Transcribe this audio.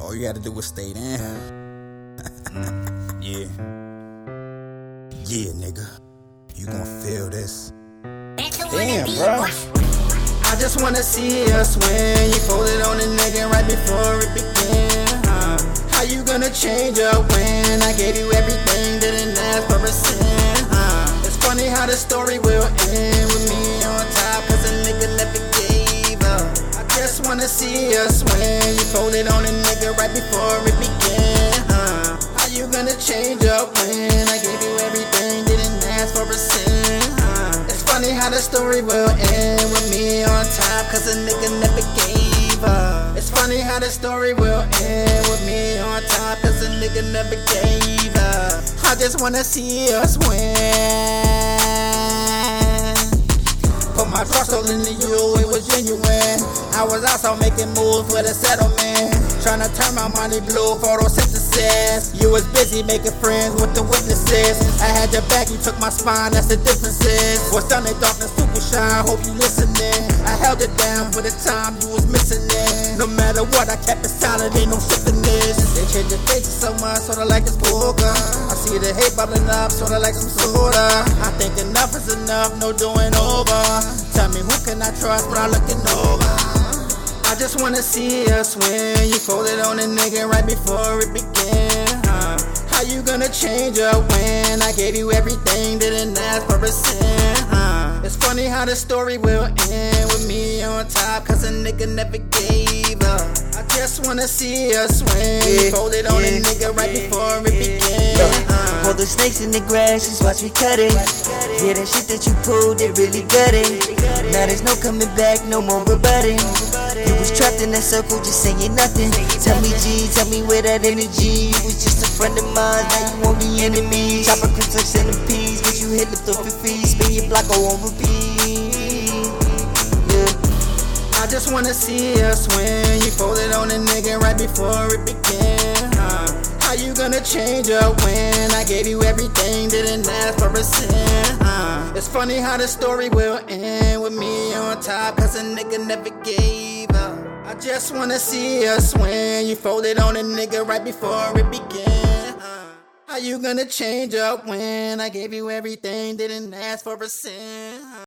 All you gotta do is stay there. Yeah. Yeah, nigga. You gon' feel this. Damn, bro. I just wanna see us win. You folded on a nigga right before it began. How you gonna change up when I gave you everything, didn't ask for a cent? It's funny how the story will end with me on top, cause a nigga never gave up. I just wanna see us win. You folded on a nigga right before it began. How you gonna change up when I gave you everything, didn't ask for a cent? It's funny how the story will end with me on top, cause a nigga never gave up. It's funny how the story will end with me on top, cause a nigga never gave up. I just wanna see us win. Put my trust all into you, it was genuine. I was also making moves for the settlement, tryna turn my money blue, photosynthesis. You was busy making friends with the witnesses. I had your back, you took my spine, that's the differences. What's done, they darkness, super shine, hope you listening. I held it down for the time you was missing it. No matter what, I kept it solid, ain't no shifting this. They change their faces so much, sorta like it's poker. I see the hate bubbling up, sorta like some soda. I think enough is enough, no doing over. Tell me who can I trust when I'm looking over? I just wanna see us win. You folded on a nigga right before it began. How you gonna change up when I gave you everything, didn't ask for a cent? It's funny how the story will end with me on top, cause a nigga never gave up. I just wanna see us win. You folded on a nigga right before it began. Pull the snakes in the grass, just watch me cut it. Yeah, that shit that you pulled, it really gutted. Now there's no coming back, no more rebutting. You was trapped in that circle, just saying nothing. Tell me G, tell me where that energy. You was just a friend of mine, now you want me enemy. Chopper clips like centipedes, get you hit, lift off your feet. Spin your block, go on repeat. Yeah. I just wanna see us win. You folded on a nigga right before it began. How you gonna change up when I gave you everything, didn't ask for a cent? It's funny how the story will end with me on top, cause a nigga never gave up. I just wanna see us win. You folded on a nigga right before it began. How you gonna change up when I gave you everything, didn't ask for a cent?